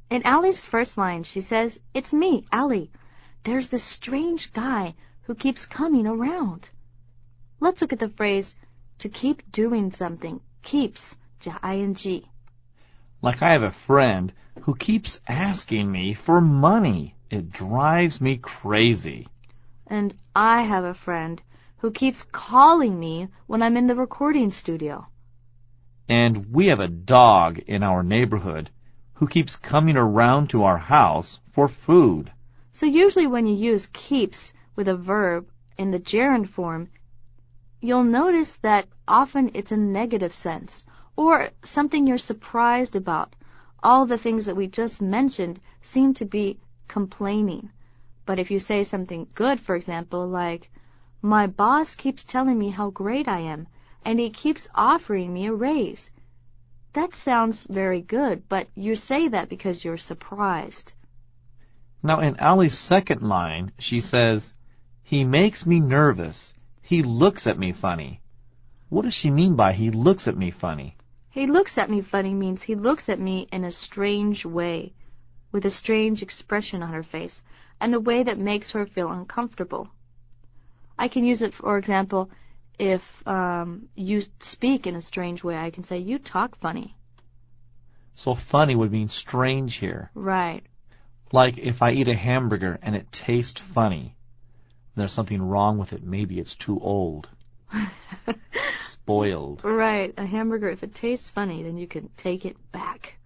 In Allie's first line, she says, "It's me, Allie. There's this strange guy who keeps coming around." Let's look at the phrase to keep doing something. Keeps, 加 ing. Like I have a friend who keeps asking me for money. It drives me crazy. And I have a friend who keeps calling me when I'm in the recording studio. And we have a dog in our neighborhood who keeps coming around to our house for food. So usually when you use keeps with a verb in the gerund form, you'll notice that often it's a negative sense, or something you're surprised about. All the things that we just mentioned seem to be complaining. But if you say something good, for example, like, "My boss keeps telling me how great I am, and he keeps offering me a raise," that sounds very good, but you say that because you're surprised. Now in Allie's second line, she says, "He makes me nervous. He looks at me funny." What does she mean by he looks at me funny? He looks at me funny means he looks at me in a strange way, with a strange expression on her face, and a way that makes her feel uncomfortable. I can use it, for example, if you speak in a strange way, I can say, "You talk funny." So funny would mean strange here. Right. Like if I eat a hamburger and it tastes funny, there's something wrong with it. Maybe it's too old. Spoiled. Right. A hamburger, if it tastes funny, then you can take it back.